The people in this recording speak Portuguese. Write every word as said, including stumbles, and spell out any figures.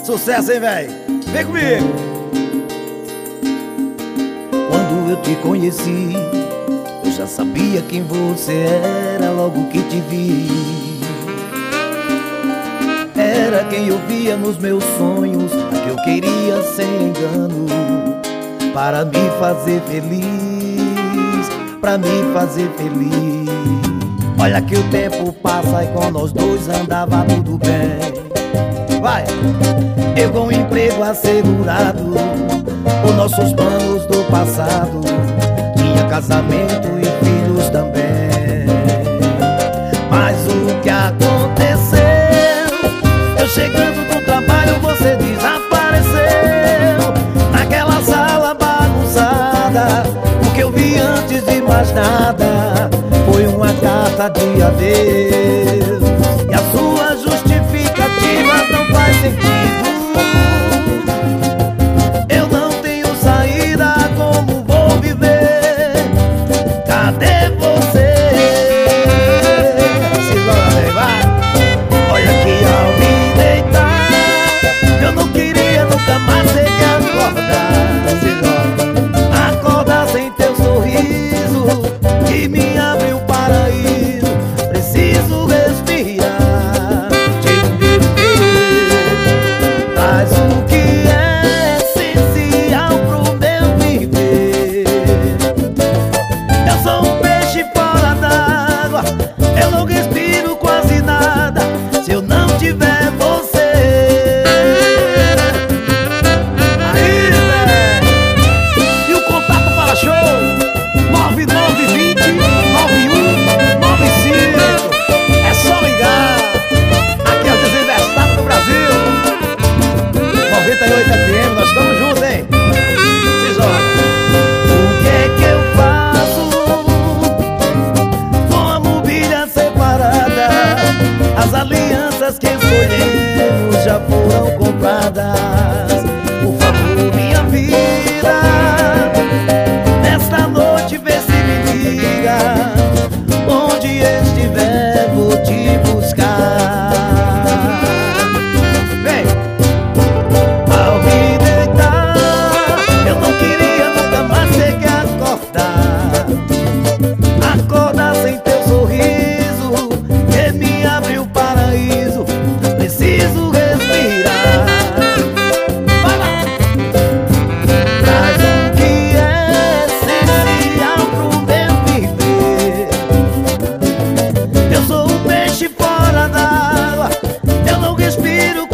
Sucesso, hein, velho? Vem comigo! Quando eu te conheci, eu já sabia quem você era logo que te vi. Era quem eu via nos meus sonhos, a que eu queria sem engano, para me fazer feliz, pra me fazer feliz. Olha que o tempo passa e com nós dois andava tudo bem. Vai! Eu com um emprego assegurado, os nossos planos do passado, tinha casamento e filhos também. Mas o que aconteceu? Eu chegando do trabalho, você desapareceu. Naquela sala bagunçada, o que eu vi antes de mais nada foi uma carta de adeus. E a sua justificativa não faz sentido. Eu não tenho saída, como vou viver? Cadê você? Segura, vai. Olha que ao me deitar, eu não queria nunca mais ter que acordar. Segura. Acordar sem teu sorriso, que me abre o paraíso. Preciso respirar, te viver. Mas o que é essencial pro meu viver? Eu sou um peixe fora d'água, eu não respiro quase nada se eu não tiver você. Aí, né? E o contato para show nove nove dois zero nove um nove cinco. É só ligar. Aqui é o Desinvestado do Brasil, noventa e oito F M, nós estamos juntos, hein? Se joga. O que é que eu faço com a mobília separada? As alianças que escolhemos já foram compradas. Por favor, minha vida, nesta noite vê se me liga. Onde estiver vou te buscar. Vem! Ao me deitar, eu não queria nunca mais ter que acordar. Acordar sem teu sorriso, que me abre o paraíso. Preciso respirar. Vai lá! Traz o que é essencial pro meu viver. Eu sou um peixe fora d'água, eu não respiro